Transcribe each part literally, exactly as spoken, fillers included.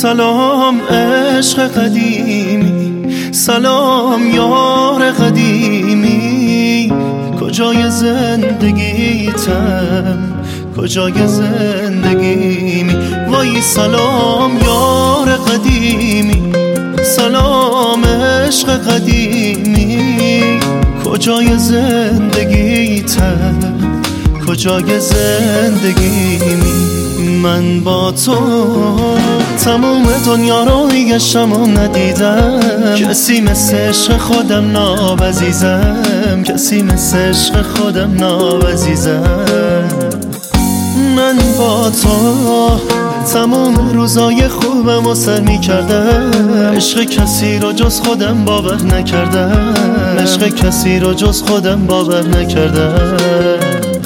سلام عشق قدیمی، سلام یار قدیمی، کجای زندگیتم، کجای زندگیمی. وای سلام یار قدیمی، سلام عشق قدیمی، کجای زندگیتم، کجای زندگیمی. من با تو تموم دنیا رو گشتم و ندیدم، کسی مثل عشق خودم نابزیزم، کسی مثل عشق خودم نابزیزم. من با تو تموم روزای خوبم و سر می کردم، عشق کسی رو جز خودم باور نکردم، عشق کسی رو جز خودم باور نکردم.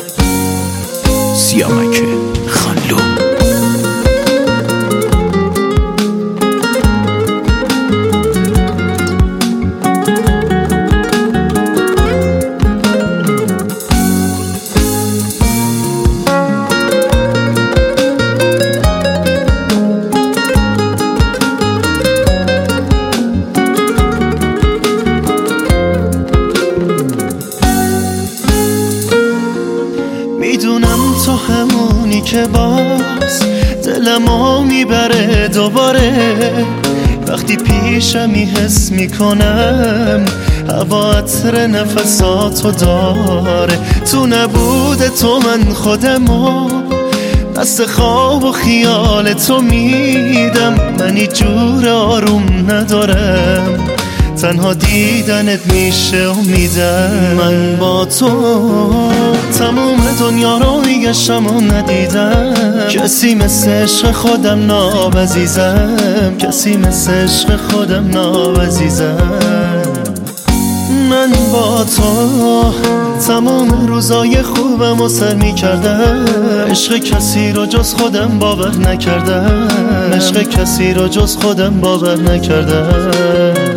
سیامک خانلو. میدونم تو همونی که باز دلمو میبره دوباره، وقتی پیشمی حس میکنم هوا عطر نفساتو داره. تو نبود تو من خودمو دست خواب و خیال تو میدم، من هیچ جور آروم ندارم، تنها دیدنت میشه امیدم. من با تو تموم دنیا رو میگشتم و ندیدم، کسی مثل عشق خودم نابزیزم، کسی مثل عشق خودم نابزیزم. من با تو تموم روزای خوبم و سر میکردم، عشق کسی رو جز خودم باور نکردم، عشق کسی رو جز خودم باور نکردم.